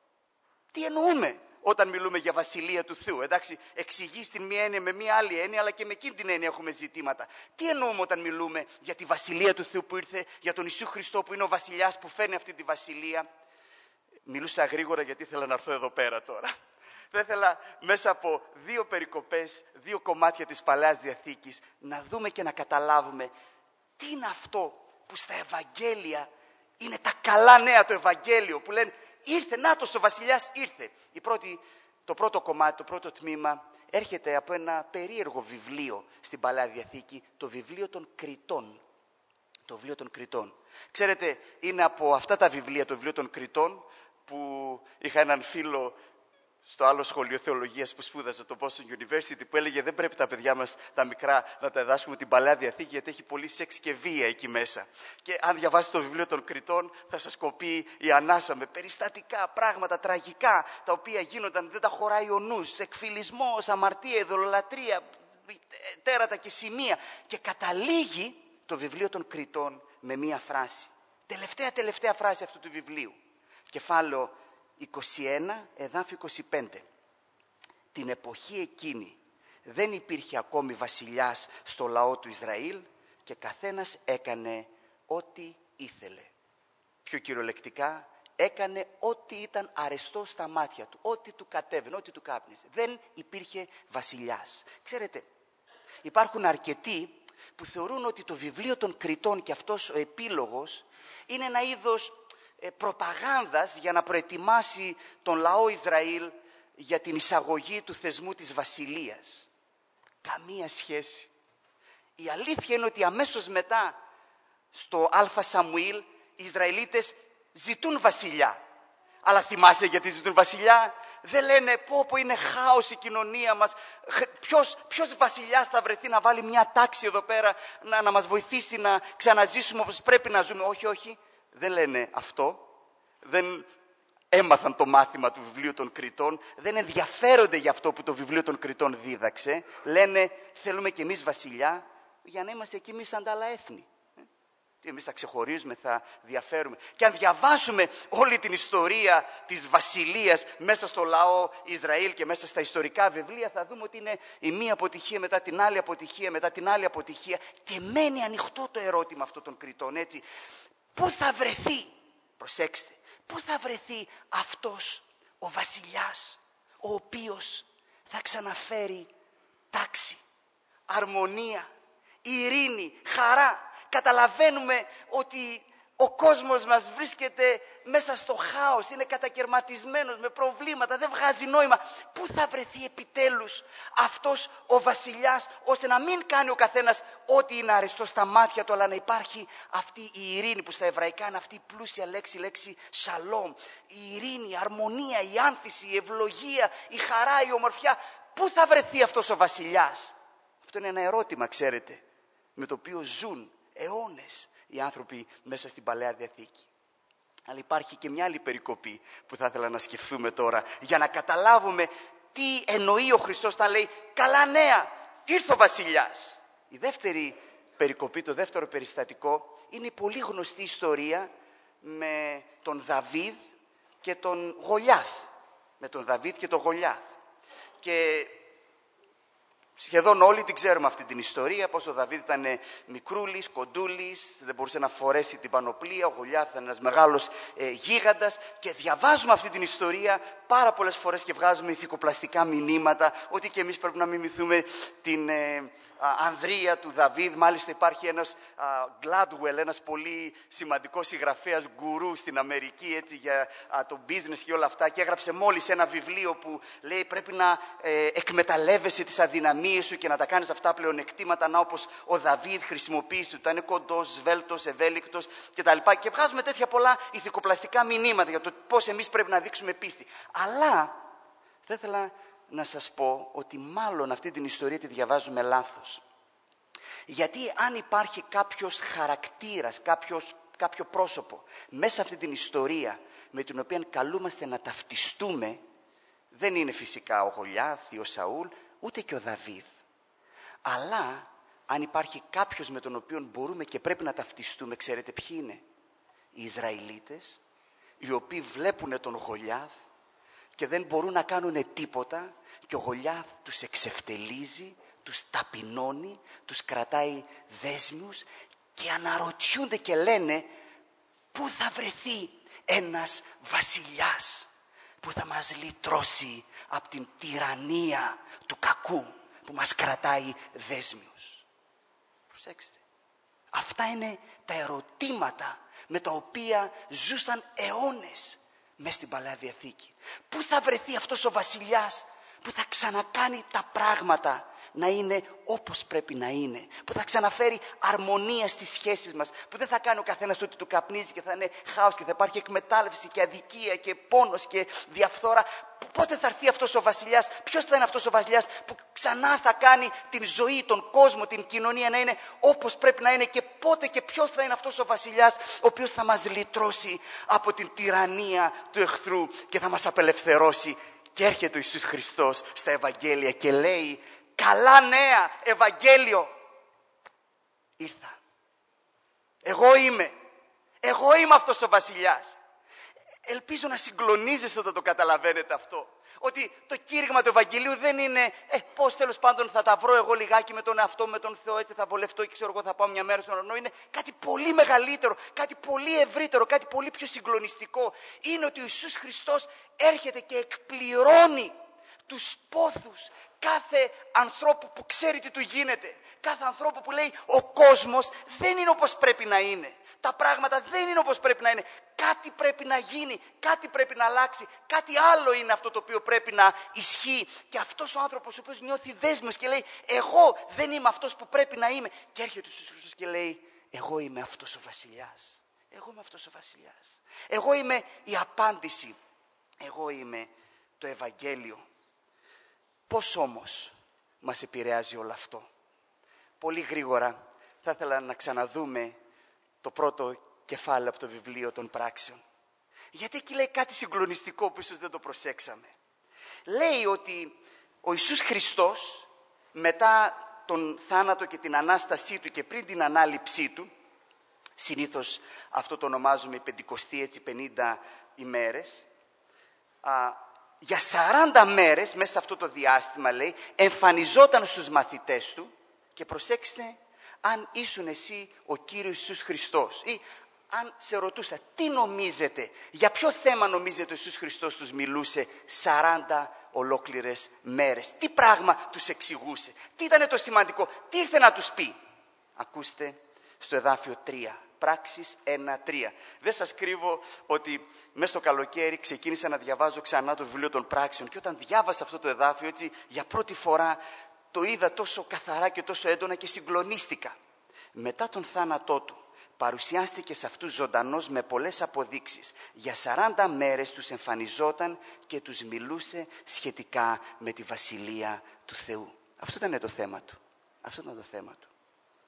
Τι εννοούμε όταν μιλούμε για Βασιλεία του Θεού? Εντάξει, εξηγεί την μία έννοια με μία άλλη έννοια, αλλά και με εκείνη την έννοια έχουμε ζητήματα. Τι εννοούμε όταν μιλούμε για τη Βασιλεία του Θεού που ήρθε, για τον Ιησού Χριστό που είναι ο Βασιλιάς που φέρνει αυτή τη Βασιλεία? Μιλούσα γρήγορα γιατί ήθελα να έρθω εδώ πέρα τώρα. Θα ήθελα μέσα από δύο περικοπές, δύο κομμάτια της Παλαιάς Διαθήκης να δούμε και να καταλάβουμε τι είναι αυτό που στα Ευαγγέλια είναι τα καλά νέα, το Ευαγγέλιο που λένε ήρθε, νάτος ο Βασιλιάς ήρθε. Η πρώτη, το πρώτο κομμάτι, το πρώτο τμήμα έρχεται από ένα περίεργο βιβλίο στην Παλαιά Διαθήκη, το βιβλίο των Κριτών. Το βιβλίο των Κριτών. Ξέρετε, είναι από αυτά τα βιβλία, το βιβλίο των Κριτών, που είχα έναν φίλο στο άλλο σχολείο θεολογίας που σπούδαζε, το Boston University, που έλεγε δεν πρέπει τα παιδιά μας τα μικρά να τα διδάσκουμε την Παλαιά Διαθήκη γιατί έχει πολύ σεξ και βία εκεί μέσα. Και αν διαβάσετε το βιβλίο των Κριτών θα σας κοπεί η ανάσα με περιστατικά, πράγματα τραγικά τα οποία γίνονταν, δεν τα χωράει ο νους, εκφυλισμός, αμαρτία, ειδωλολατρία, τέρατα και σημεία. Και καταλήγει το βιβλίο των Κριτών με μία φράση. Τελευταία τελευταία φράση αυτού του βιβλίου. Κεφάλαιο είκοσι ένα, εδάφιο είκοσι πέντε. Την εποχή εκείνη δεν υπήρχε ακόμη βασιλιάς στο λαό του Ισραήλ και καθένας έκανε ό,τι ήθελε. Πιο κυριολεκτικά, έκανε ό,τι ήταν αρεστό στα μάτια του, ό,τι του κατέβαινε, ό,τι του κάπνιζε. Δεν υπήρχε βασιλιάς. Ξέρετε, υπάρχουν αρκετοί που θεωρούν ότι το βιβλίο των Κριτών και αυτός ο επίλογος είναι ένα είδος προπαγάνδας για να προετοιμάσει τον λαό Ισραήλ για την εισαγωγή του θεσμού της βασιλείας. Καμία σχέση. Η αλήθεια είναι ότι αμέσως μετά στο Α Σαμουήλ οι Ισραηλίτες ζητούν βασιλιά. Αλλά θυμάσαι γιατί ζητούν βασιλιά? Δεν λένε πω πω είναι χάος η κοινωνία μας. Ποιος, ποιος βασιλιάς θα βρεθεί να βάλει μια τάξη εδώ πέρα, να, να μας βοηθήσει να ξαναζήσουμε όπως πρέπει να ζούμε? Όχι, όχι. Δεν λένε αυτό, δεν έμαθαν το μάθημα του βιβλίου των Κριτών, δεν ενδιαφέρονται για αυτό που το βιβλίο των Κριτών δίδαξε. Λένε θέλουμε κι εμείς βασιλιά για να είμαστε κι εμείς σαν τα άλλα έθνη. Εμείς θα ξεχωρίζουμε, θα διαφέρουμε. Και αν διαβάσουμε όλη την ιστορία της βασιλείας μέσα στο λαό Ισραήλ και μέσα στα ιστορικά βιβλία, θα δούμε ότι είναι η μία αποτυχία μετά την άλλη αποτυχία, μετά την άλλη αποτυχία, και μένει ανοιχτό το ερώτημα αυτό των Κριτών, έτσι. Πού θα βρεθεί, προσέξτε, πού θα βρεθεί αυτός ο βασιλιάς, ο οποίος θα ξαναφέρει τάξη, αρμονία, ειρήνη, χαρά? Καταλαβαίνουμε ότι ο κόσμος μας βρίσκεται μέσα στο χάος, είναι κατακερματισμένος με προβλήματα, δεν βγάζει νόημα. Πού θα βρεθεί επιτέλους αυτός ο βασιλιάς, ώστε να μην κάνει ο καθένας ό,τι είναι αρεστό στα μάτια του, αλλά να υπάρχει αυτή η ειρήνη που στα εβραϊκά είναι αυτή η πλούσια λέξη, λέξη σαλόμ. Η ειρήνη, η αρμονία, η άνθηση, η ευλογία, η χαρά, η ομορφιά. Πού θα βρεθεί αυτός ο βασιλιάς? Αυτό είναι ένα ερώτημα, ξέρετε, με το οποίο ζουν αιώνες οι άνθρωποι μέσα στην Παλαιά Διαθήκη. Αλλά υπάρχει και μια άλλη περικοπή που θα ήθελα να σκεφτούμε τώρα, για να καταλάβουμε τι εννοεί ο Χριστός όταν λέει καλά νέα, ήρθε ο βασιλιάς. Η δεύτερη περικοπή, το δεύτερο περιστατικό, είναι η πολύ γνωστή ιστορία με τον Δαβίδ και τον Γολιάθ. Με τον Δαβίδ και τον Γολιάθ. Και σχεδόν όλοι την ξέρουμε αυτή την ιστορία, πως ο Δαβίδ ήταν μικρούλης, κοντούλης, δεν μπορούσε να φορέσει την πανοπλία, ο Γολιάθ ήταν ένας μεγάλος ε, γίγαντας, και διαβάζουμε αυτή την ιστορία πάρα πολλές φορές και βγάζουμε ηθικοπλαστικά μηνύματα, ότι και εμείς πρέπει να μιμηθούμε την ε, α, ανδρεία του Δαβίδ. Μάλιστα υπάρχει ένας α, Gladwell, ένας πολύ σημαντικός συγγραφέας γκουρού στην Αμερική, έτσι, για α, το business και όλα αυτά, και έγραψε μόλις ένα βιβλίο που λέει πρέπει να ε, εκμεταλλεύεσαι τις αδυναμίες σου και να τα κάνεις αυτά πλεονεκτήματα, να όπως ο Δαβίδ χρησιμοποίησε του, ήταν κοντός, σβέλτος, ευέλικτος κτλ. Και βγάζουμε τέτοια πολλά ηθικοπλαστικά μηνύματα για το πώς εμείς πρέπει να δείξουμε πίστη. Αλλά θα ήθελα να σας πω ότι μάλλον αυτή την ιστορία τη διαβάζουμε λάθος. Γιατί αν υπάρχει κάποιος χαρακτήρας, κάποιος, κάποιο πρόσωπο μέσα αυτή την ιστορία με την οποία καλούμαστε να ταυτιστούμε, δεν είναι φυσικά ο Γολιάθ ή ο Σαούλ, ούτε και ο Δαβίδ. Αλλά αν υπάρχει κάποιος με τον οποίο μπορούμε και πρέπει να ταυτιστούμε, ξέρετε ποιοι είναι? Οι Ισραηλίτες, οι οποίοι βλέπουν τον Γολιάθ και δεν μπορούν να κάνουν τίποτα και ο Γολιάθ τους εξευτελίζει, τους ταπεινώνει, τους κρατάει δέσμιους και αναρωτιούνται και λένε πού θα βρεθεί ένας βασιλιάς που θα μας λυτρώσει από την τυραννία του κακού που μας κρατάει δέσμιους. Προσέξτε. Αυτά είναι τα ερωτήματα με τα οποία ζούσαν αιώνες μες στην Παλαιά Διαθήκη. Πού θα βρεθεί αυτός ο βασιλιάς που θα ξανακάνει τα πράγματα να είναι όπως πρέπει να είναι, που θα ξαναφέρει αρμονία στις σχέσεις μας, που δεν θα κάνει ο καθένας το ότι του καπνίζει και θα είναι χάος και θα υπάρχει εκμετάλλευση και αδικία και πόνος και διαφθόρα. Πότε θα έρθει αυτός ο βασιλιάς? Ποιος θα είναι αυτός ο βασιλιάς που ξανά θα κάνει την ζωή, τον κόσμο, την κοινωνία να είναι όπως πρέπει να είναι? Και πότε και ποιος θα είναι αυτός ο βασιλιάς ο οποίος θα μας λυτρώσει από την τυραννία του εχθρού και θα μας απελευθερώσει? Και έρχεται ο Ιησούς Χριστός στα Ευαγγέλια και λέει, καλά νέα, Ευαγγέλιο, ήρθα. Εγώ είμαι. Εγώ είμαι αυτός ο βασιλιάς. Ελπίζω να συγκλονίζεσαι όταν το καταλαβαίνετε αυτό. Ότι το κήρυγμα του Ευαγγελίου δεν είναι ε, πώς τέλος πάντων θα τα βρω εγώ λιγάκι με τον εαυτό, με τον Θεό, έτσι θα βολευτώ και ξέρω εγώ θα πάω μια μέρα στον ουρανό. Είναι κάτι πολύ μεγαλύτερο, κάτι πολύ ευρύτερο, κάτι πολύ πιο συγκλονιστικό. Είναι ότι ο Ιησούς Χριστός έρχεται και εκπληρώνει τους πόθους κάθε ανθρώπου που ξέρει τι του γίνεται. Κάθε ανθρώπου που λέει ο κόσμος δεν είναι όπως πρέπει να είναι. Τα πράγματα δεν είναι όπως πρέπει να είναι. Κάτι πρέπει να γίνει, κάτι πρέπει να αλλάξει. Κάτι άλλο είναι αυτό το οποίο πρέπει να ισχύει. Και αυτός ο άνθρωπος ο οποίος νιώθει δέσμιος και λέει εγώ δεν είμαι αυτός που πρέπει να είμαι. Και έρχεται ο Ιησούς Χριστός και λέει εγώ είμαι αυτός ο βασιλιάς. Εγώ είμαι αυτός ο βασιλιάς. Εγώ είμαι η απάντηση. Εγώ είμαι το Ευαγγέλιο. Πώς όμως μας επηρεάζει όλο αυτό? Πολύ γρήγορα θα ήθελα να ξαναδούμε το πρώτο κεφάλαιο από το βιβλίο των πράξεων. Γιατί εκεί λέει κάτι συγκλονιστικό που ίσως δεν το προσέξαμε. Λέει ότι ο Ιησούς Χριστός μετά τον θάνατο και την Ανάστασή του και πριν την ανάληψή του, συνήθως αυτό το ονομάζουμε πεντηκοστή, έτσι πενήντα ημέρες, α, για σαράντα μέρες μέσα σε αυτό το διάστημα λέει εμφανιζόταν στους μαθητές του και προσέξτε αν ήσουν εσύ ο Κύριος Ιησούς Χριστός ή αν σε ρωτούσα τι νομίζετε, για ποιο θέμα νομίζετε ο Ιησούς Χριστός τους μιλούσε σαράντα ολόκληρες μέρες, τι πράγμα τους εξηγούσε, τι ήταν το σημαντικό, τι ήρθε να τους πει? Ακούστε στο εδάφιο τρία. Πράξεις ένα τρία. Δεν σας κρύβω ότι μέσα στο καλοκαίρι ξεκίνησα να διαβάζω ξανά το βιβλίο των πράξεων και όταν διάβασα αυτό το εδάφιο έτσι για πρώτη φορά το είδα τόσο καθαρά και τόσο έντονα και συγκλονίστηκα. Μετά τον θάνατό του παρουσιάστηκε σε αυτούς ζωντανός με πολλές αποδείξεις. Για σαράντα μέρες τους εμφανιζόταν και τους μιλούσε σχετικά με τη Βασιλεία του Θεού. Αυτό ήταν το θέμα του. Αυτό ήταν το θέμα του.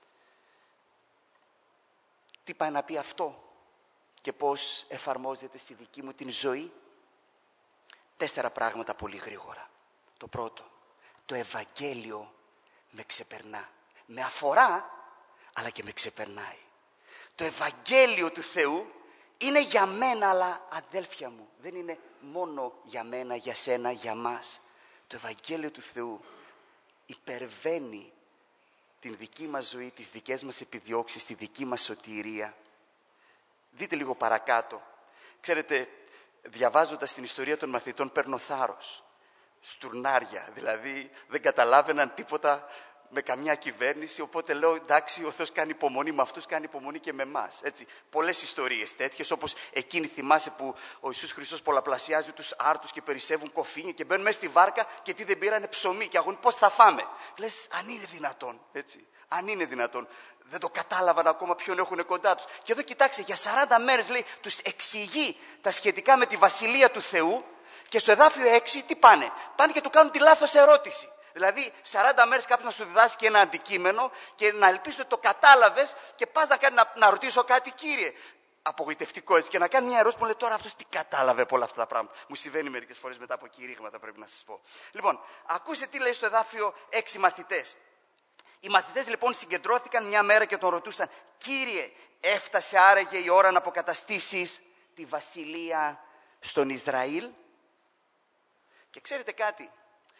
Τι πάει να πει αυτό και πώς εφαρμόζεται στη δική μου την ζωή? Τέσσερα πράγματα πολύ γρήγορα. Το πρώτο, το Ευαγγέλιο με ξεπερνά. Με αφορά, αλλά και με ξεπερνάει. Το Ευαγγέλιο του Θεού είναι για μένα, αλλά αδέλφια μου, δεν είναι μόνο για μένα, για σένα, για μας. Το Ευαγγέλιο του Θεού υπερβαίνει την δική μας ζωή, τις δικές μας επιδιώξεις, τη δική μας σωτηρία. Δείτε λίγο παρακάτω. Ξέρετε, διαβάζοντας την ιστορία των μαθητών παίρνω θάρρος. Στουρνάρια, δηλαδή δεν καταλάβαιναν τίποτα με καμιά κυβέρνηση, οπότε λέω εντάξει ο Θεός κάνει υπομονή με αυτούς, κάνει υπομονή και με εμάς. Έτσι, πολλές ιστορίες τέτοιες, όπως εκείνη θυμάσαι που ο Ιησούς Χριστός πολλαπλασιάζει τους άρτους και περισσεύουν κοφίνια και μπαίνουν μέσα στη βάρκα και τι δεν πήρανε ψωμί και αγωνί πώς θα φάμε. Λες αν είναι δυνατόν, έτσι, αν είναι δυνατόν. Δεν το κατάλαβαν ακόμα ποιον έχουν κοντά τους. Και εδώ κοιτάξτε, για σαράντα μέρες λέει τους εξηγεί τα σχετικά με τη Βασιλεία του Θεού και στο εδάφιο έξι τι πάνε. Πάνε και του κάνουν τη λάθος ερώτηση. Δηλαδή, σαράντα μέρες κάποιος να σου διδάσκει ένα αντικείμενο και να ελπίσει ότι το κατάλαβες και πας να, να, να ρωτήσω κάτι, κύριε. απογοητευτικό έτσι και να κάνει μια ερώτηση που λέει τώρα αυτός τι κατάλαβε από όλα αυτά τα πράγματα. Μου συμβαίνει μερικές φορές μετά από κηρύγματα, πρέπει να σας πω. Λοιπόν, ακούστε τι λέει στο εδάφιο έξι μαθητές. Οι μαθητές λοιπόν συγκεντρώθηκαν μια μέρα και τον ρωτούσαν, Κύριε, έφτασε άραγε η ώρα να αποκαταστήσεις τη βασιλεία στον Ισραήλ? Και ξέρετε κάτι,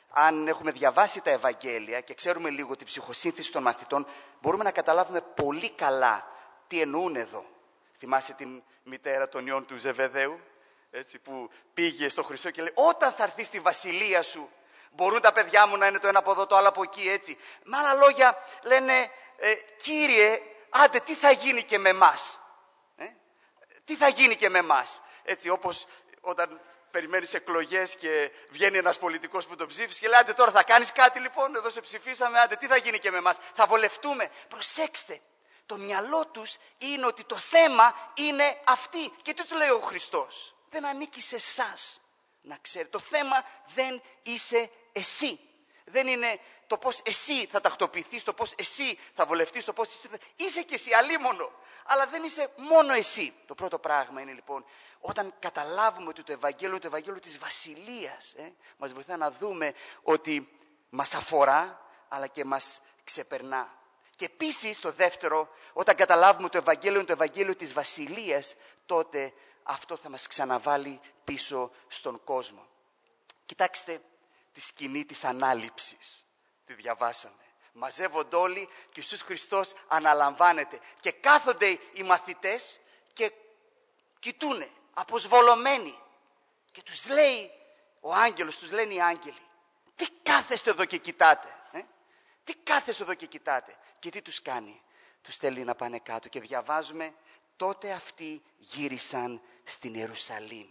αν έχουμε διαβάσει τα Ευαγγέλια και ξέρουμε λίγο την ψυχοσύνθεση των μαθητών, μπορούμε να καταλάβουμε πολύ καλά τι εννοούν εδώ. Θυμάσαι την μητέρα των ιών του Ζεβεδαίου, έτσι, που πήγε στο Χριστό και λέει, όταν θα έρθει στη βασιλεία σου, μπορούν τα παιδιά μου να είναι το ένα από εδώ, το άλλο από εκεί, έτσι. Με άλλα λόγια λένε, ε, Κύριε, άντε τι θα γίνει και με εμάς. Ε? Τι θα γίνει και με εμάς. Έτσι, όπως όταν περιμένεις εκλογές και βγαίνει ένας πολιτικός που το ψήφισε και λέει, άντε τώρα θα κάνεις κάτι λοιπόν, εδώ σε ψηφίσαμε, άντε τι θα γίνει και με εμάς. Θα βολευτούμε. Προσέξτε, το μυαλό τους είναι ότι το θέμα είναι αυτή. Και τι του λέει ο Χριστός? Δεν ανήκει σε εσάς να ξέρει. Το θέμα δεν είσαι εσύ. Δεν είναι το πώς εσύ θα τακτοποιηθείς, το πώς εσύ θα βολευτείς, το πώς εσύ θα... Είσαι και εσύ, αλίμονο. Αλλά δεν είσαι μόνο εσύ. Το πρώτο πράγμα είναι λοιπόν, όταν καταλάβουμε ότι το Ευαγγέλιο, το Ευαγγέλιο της Βασιλείας, ε, μας βοηθά να δούμε ότι μας αφορά, αλλά και μας ξεπερνά. Και επίσης το δεύτερο, όταν καταλάβουμε το Ευαγγέλιο είναι το Ευαγγέλιο της Βασιλείας, τότε αυτό θα μας ξαναβάλει πίσω στον κόσμο. Κοιτάξτε τη σκηνή της ανάληψης. Τη διαβάσαμε. Μαζεύονται όλοι και ο Ιησούς Χριστός αναλαμβάνεται. Και κάθονται οι μαθητές και κοιτούνε, αποσβολωμένοι. Και τους λέει ο άγγελος, τους λένε οι άγγελοι, τι κάθεστε εδώ και κοιτάτε. Ε? Τι κάθεστε εδώ και κοιτάτε. Και τι τους κάνει? Τους θέλει να πάνε κάτω. Και διαβάζουμε, τότε αυτοί γύρισαν στην Ιερουσαλήμ.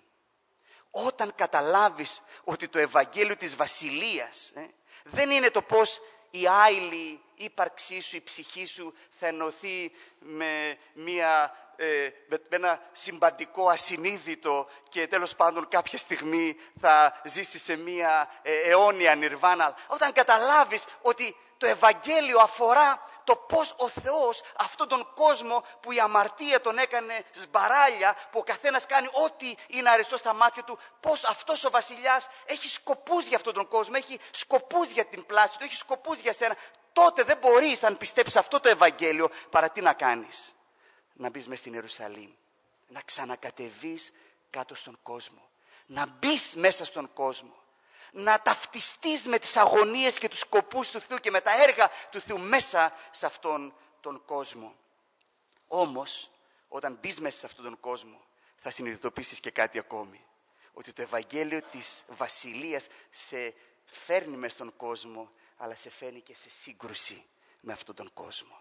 Όταν καταλάβεις ότι το Ευαγγέλιο της Βασιλείας ε, δεν είναι το πώς η άειλη ύπαρξή σου, η ψυχή σου θα ενωθεί με, μια, ε, με ένα συμπαντικό ασυνείδητο και τέλος πάντων κάποια στιγμή θα ζήσει σε μια ε, αιώνια νιρβάνα. Όταν καταλάβεις ότι το Ευαγγέλιο αφορά το πώς ο Θεός αυτόν τον κόσμο που η αμαρτία τον έκανε σμπαράλια, που ο καθένας κάνει ό,τι είναι αρεστό στα μάτια του, πώς αυτός ο βασιλιάς έχει σκοπούς για αυτόν τον κόσμο, έχει σκοπούς για την πλάση του, έχει σκοπούς για σένα, τότε δεν μπορείς, αν πιστέψεις αυτό το Ευαγγέλιο, παρά τι να κάνεις? Να μπεις μες στην Ιερουσαλήμ, να ξανακατεβείς κάτω στον κόσμο, να μπεις μέσα στον κόσμο, να ταυτιστείς με τις αγωνίες και τους σκοπούς του Θεού και με τα έργα του Θεού μέσα σε αυτόν τον κόσμο. Όμως, όταν μπεις μέσα σε αυτόν τον κόσμο, θα συνειδητοποιήσεις και κάτι ακόμη. Ότι το Ευαγγέλιο της Βασιλείας σε φέρνει μέσα στον κόσμο, αλλά σε φέρνει και σε σύγκρουση με αυτόν τον κόσμο.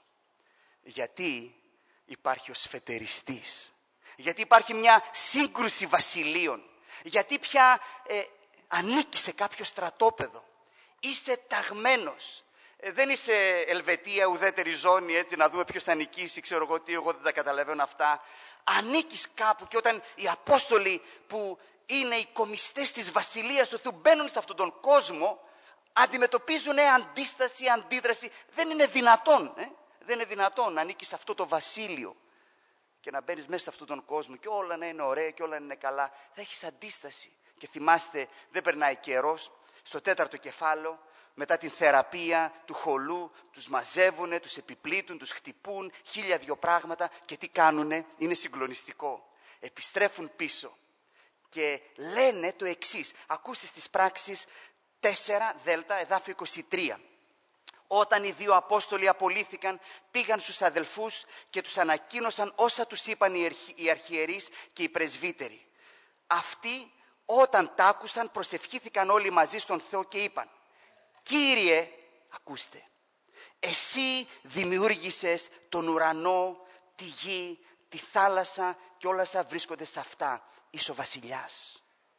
Γιατί υπάρχει ο σφετεριστής. Γιατί υπάρχει μια σύγκρουση βασιλείων. Γιατί πια... Ε, ανήκει σε κάποιο στρατόπεδο. Είσαι ταγμένος. Ε, δεν είσαι Ελβετία, ουδέτερη ζώνη, έτσι, να δούμε ποιος θα νικήσει, ξέρω εγώ τι, εγώ δεν τα καταλαβαίνω αυτά. Ανήκεις κάπου και όταν οι Απόστολοι που είναι οι κομιστές της Βασιλείας του Θεού μπαίνουν σε αυτόν τον κόσμο, αντιμετωπίζουν αντίσταση, αντίδραση. Δεν είναι δυνατόν, ε? δεν είναι δυνατόν να ανήκεις σε αυτό το βασίλειο και να μπαίνεις μέσα σε αυτόν τον κόσμο και όλα να είναι ωραία και όλα να είναι καλά. Θα έχεις αντίσταση. Και θυμάστε, δεν περνάει καιρός, στο τέταρτο κεφάλαιο, μετά την θεραπεία του χολού, τους μαζεύουνε, τους επιπλήττουν, τους χτυπούν, χίλια δυο πράγματα και τι κάνουνε? Είναι συγκλονιστικό. Επιστρέφουν πίσω και λένε το εξής. Ακούστε στις πράξεις τέσσερα δέλτα, εδάφιο είκοσι τρία. Όταν οι δύο Απόστολοι απολύθηκαν, πήγαν στους αδελφούς και τους ανακοίνωσαν όσα τους είπαν οι αρχιερείς και οι πρεσβύτεροι. Αυτοί όταν τ' άκουσαν προσευχήθηκαν όλοι μαζί στον Θεό και είπαν, Κύριε, ακούστε, εσύ δημιούργησες τον ουρανό, τη γη, τη θάλασσα και όλα όσα βρίσκονται σε αυτά, είσαι ο βασιλιάς.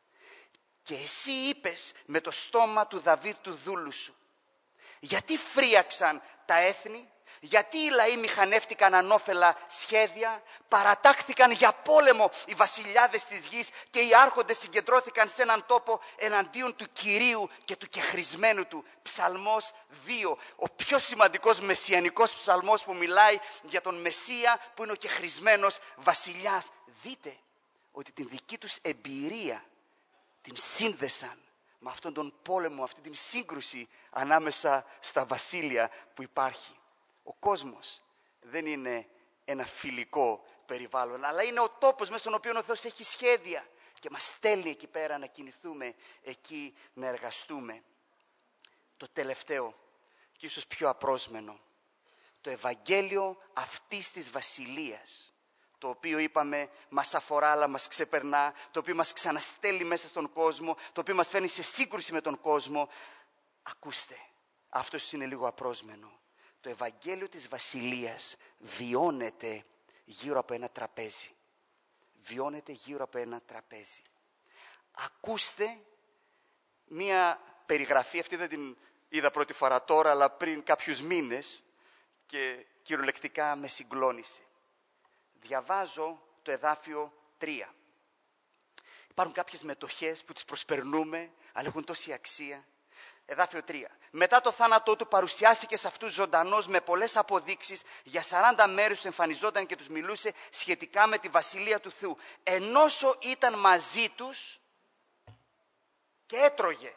Και εσύ είπες με το στόμα του Δαβίδ του δούλου σου, γιατί φρίαξαν τα έθνη, γιατί οι λαοί μηχανεύτηκαν ανώφελα σχέδια, παρατάχθηκαν για πόλεμο οι βασιλιάδες της γης και οι άρχοντες συγκεντρώθηκαν σε έναν τόπο εναντίον του Κυρίου και του κεχρισμένου του. Ψαλμός δύο, ο πιο σημαντικός μεσιανικός ψαλμός που μιλάει για τον Μεσσία που είναι ο κεχρισμένος βασιλιάς. δείτε ότι την δική τους εμπειρία την σύνδεσαν με αυτόν τον πόλεμο, αυτή την σύγκρουση ανάμεσα στα βασίλεια που υπάρχει. Ο κόσμος δεν είναι ένα φιλικό περιβάλλον, αλλά είναι ο τόπος μέσα στον οποίο ο Θεός έχει σχέδια και μας στέλνει εκεί πέρα να κινηθούμε, εκεί να εργαστούμε. Το τελευταίο και ίσως πιο απρόσμενο, το Ευαγγέλιο αυτής της βασιλείας, το οποίο είπαμε μας αφορά αλλά μας ξεπερνά, το οποίο μας ξαναστέλνει μέσα στον κόσμο, το οποίο μας φέρνει σε σύγκρουση με τον κόσμο. Ακούστε, αυτό είναι λίγο απρόσμενο. Το Ευαγγέλιο της βασιλείας βιώνεται γύρω από ένα τραπέζι. Βιώνεται γύρω από ένα τραπέζι. Ακούστε μία περιγραφή, αυτή δεν την είδα πρώτη φορά τώρα, αλλά πριν κάποιους μήνες και κυριολεκτικά με συγκλώνησε. Διαβάζω το εδάφιο τρία. Υπάρχουν κάποιες μετοχές που τις προσπερνούμε, αλλά έχουν τόση αξία. Εδάφιο τρία. Μετά το θάνατό του παρουσιάστηκε σε αυτούς ζωντανός με πολλές αποδείξεις. Για σαράντα μέρες του εμφανιζόταν και τους μιλούσε σχετικά με τη βασιλεία του Θεού. Ενώσο ήταν μαζί τους και έτρωγε.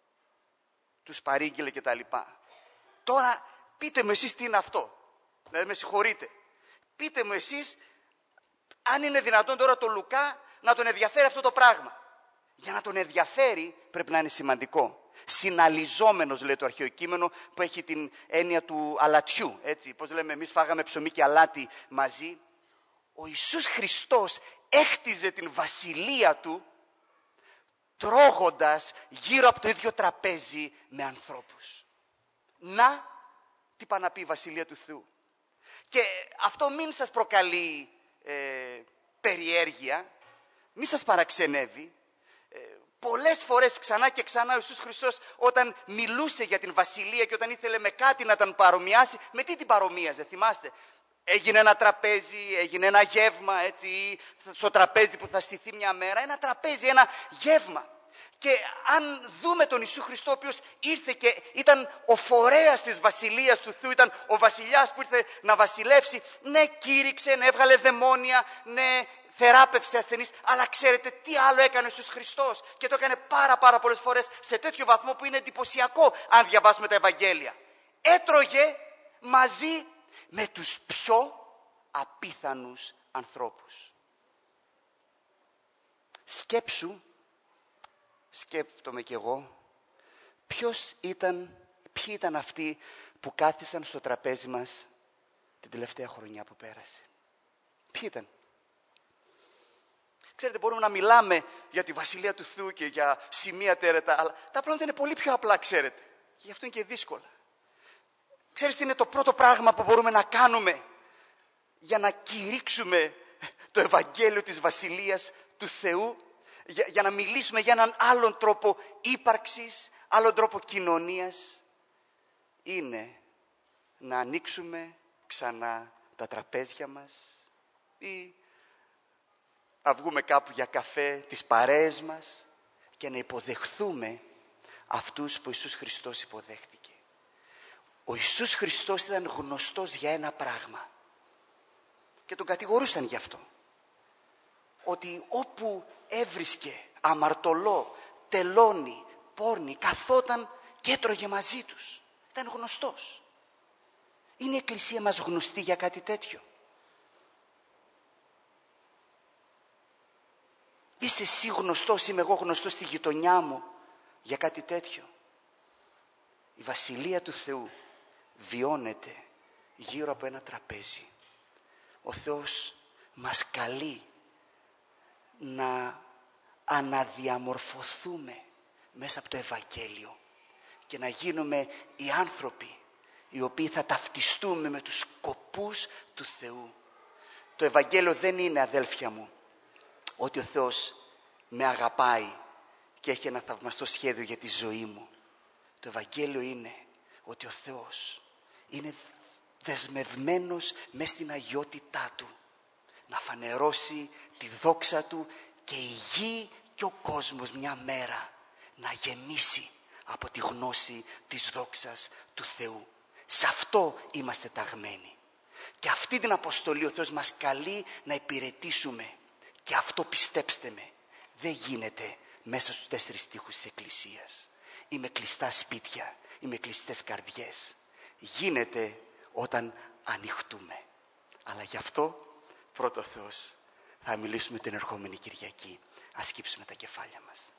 Τους παρήγγειλε και τα λοιπά. Τώρα πείτε μου εσείς τι είναι αυτό. Δηλαδή με συγχωρείτε. Πείτε μου εσείς αν είναι δυνατόν τώρα τον Λουκά να τον ενδιαφέρει αυτό το πράγμα. Για να τον ενδιαφέρει πρέπει να είναι σημαντικό. Συναλιζόμενος, λέει το αρχαίο κείμενο, που έχει την έννοια του αλατιού. Έτσι, πώς λέμε εμείς φάγαμε ψωμί και αλάτι μαζί. Ο Ιησούς Χριστός έχτιζε την βασιλεία του τρώγοντας γύρω από το ίδιο τραπέζι με ανθρώπους. Να, τι πάει να πει η βασιλεία του Θεού. Και αυτό μην σας προκαλεί ε, περιέργεια, μην σας παραξενεύει. Ε, πολλές φορές ξανά και ξανά ο Ιησούς Χριστός όταν μιλούσε για την βασιλεία και όταν ήθελε με κάτι να τον παρομοιάσει, με τι την παρομοίαζε, θυμάστε. Έγινε ένα τραπέζι, έγινε ένα γεύμα, έτσι, στο τραπέζι που θα στηθεί μια μέρα, ένα τραπέζι, ένα γεύμα. Και αν δούμε τον Ιησού Χριστό, ο οποίος ήρθε και ήταν ο φορέας της βασιλείας του Θεού, ήταν ο βασιλιάς που ήρθε να βασιλεύσει, ναι κήρυξε, ναι έβγαλε δαιμόνια, ναι θεράπευσε ασθενείς, αλλά ξέρετε τι άλλο έκανε ο Ιησούς Χριστός και το έκανε πάρα πάρα πολλές φορές σε τέτοιο βαθμό που είναι εντυπωσιακό αν διαβάσουμε τα Ευαγγέλια. Έτρωγε μαζί με τους πιο απίθανους ανθρώπους. Σκέψου, σκέφτομαι κι εγώ, ποιος ήταν, ποιοι ήταν αυτοί που κάθισαν στο τραπέζι μας την τελευταία χρονιά που πέρασε. Ποιοι ήταν. Ξέρετε, μπορούμε να μιλάμε για τη βασιλεία του Θεού και για σημεία τέρετα, αλλά τα πράγματα είναι πολύ πιο απλά, ξέρετε. Και γι' αυτό είναι και δύσκολα. Ξέρεις τι είναι το πρώτο πράγμα που μπορούμε να κάνουμε για να κηρύξουμε το Ευαγγέλιο της βασιλείας του Θεού, για, για να μιλήσουμε για έναν άλλον τρόπο ύπαρξης, άλλον τρόπο κοινωνίας, είναι να ανοίξουμε ξανά τα τραπέζια μας ή να βγούμε κάπου για καφέ, τις παρέες μας και να υποδεχθούμε αυτούς που ο Ιησούς Χριστός υποδέχτηκε. Ο Ιησούς Χριστός ήταν γνωστός για ένα πράγμα και τον κατηγορούσαν γι' αυτό. Ότι όπου έβρισκε αμαρτωλό, τελώνει, πόρνη, καθόταν και έτρωγε μαζί τους. Ήταν γνωστός. Είναι η Εκκλησία μας γνωστή για κάτι τέτοιο? Είσαι εσύ γνωστός, είμαι εγώ γνωστός στη γειτονιά μου για κάτι τέτοιο? Η βασιλεία του Θεού βιώνεται γύρω από ένα τραπέζι. Ο Θεός μας καλεί να αναδιαμορφωθούμε μέσα από το Ευαγγέλιο και να γίνουμε οι άνθρωποι οι οποίοι θα ταυτιστούμε με τους σκοπούς του Θεού. Το Ευαγγέλιο δεν είναι, αδέλφια μου, ότι ο Θεός με αγαπάει και έχει ένα θαυμαστό σχέδιο για τη ζωή μου. Το Ευαγγέλιο είναι ότι ο Θεός είναι δεσμευμένος μες στην αγιότητά Του να φανερώσει τη δόξα Του και η γη και ο κόσμος μια μέρα να γεμίσει από τη γνώση της δόξας του Θεού. Σε αυτό είμαστε ταγμένοι. Και αυτή την αποστολή ο Θεός μας καλεί να υπηρετήσουμε Και αυτό, πιστέψτε με, δεν γίνεται μέσα στους τέσσερις τοίχους της Εκκλησίας ή με κλειστά σπίτια ή με κλειστές καρδιές. Γίνεται όταν ανοιχτούμε. Αλλά γι' αυτό, πρώτο Θεός, θα μιλήσουμε την ερχόμενη Κυριακή. Ας κύψουμε τα κεφάλια μας.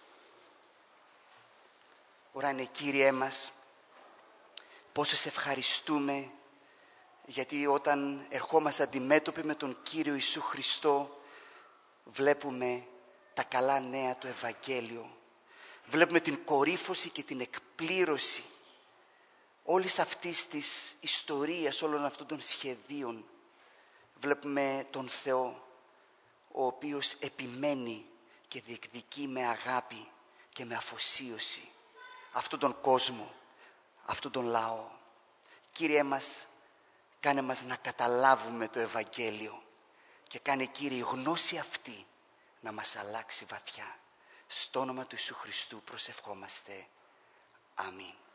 Ουράνιε Κύριέ μας, πόσο σε ευχαριστούμε, γιατί όταν ερχόμαστε αντιμέτωποι με τον Κύριο Ιησού Χριστό, βλέπουμε τα καλά νέα του Ευαγγέλιο. Βλέπουμε την κορύφωση και την εκπλήρωση όλης αυτής της ιστορίας, όλων αυτών των σχεδίων. Βλέπουμε τον Θεό, ο οποίος επιμένει και διεκδικεί με αγάπη και με αφοσίωση αυτόν τον κόσμο, αυτόν τον λαό. Κύριε μας, κάνε μας να καταλάβουμε το Ευαγγέλιο και κάνε, Κύριε, η γνώση αυτή να μας αλλάξει βαθιά. Στο όνομα του Ιησού Χριστού προσευχόμαστε. Αμήν.